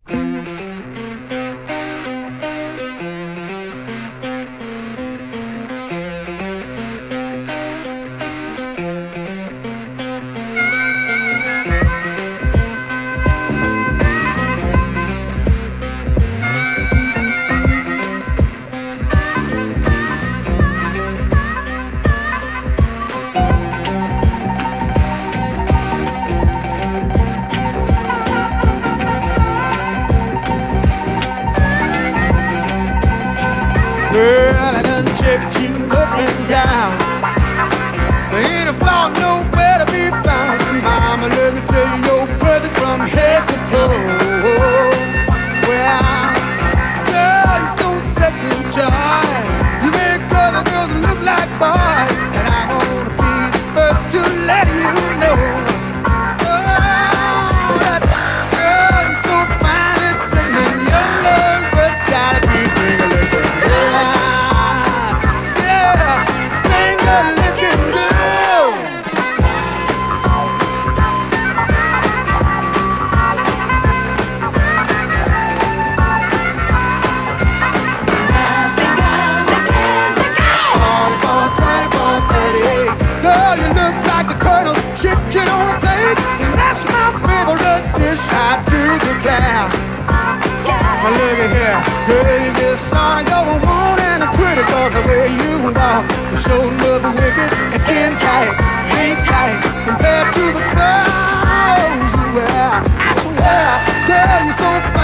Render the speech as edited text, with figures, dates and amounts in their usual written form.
Girl, I done checked you up and down. There ain't a flaw nowhere to be found. Mama, let me tell you, you're perfect from head to toe. Well, girl, you're so sexy and charming. You make other girls look like boys, and I wanna be the first to let you know. Oh, that girl, you're so fine and singing. Your love just gotta be ringing. Chicken on a plate, and that's my favorite dish, I do declare. Now look at here, girl, you just ought to go on and quit it, 'cause the way you walk, you show love the wicked, it's skin tight, ain't tight, compared to the clothes you wear. I swear, girl, you're so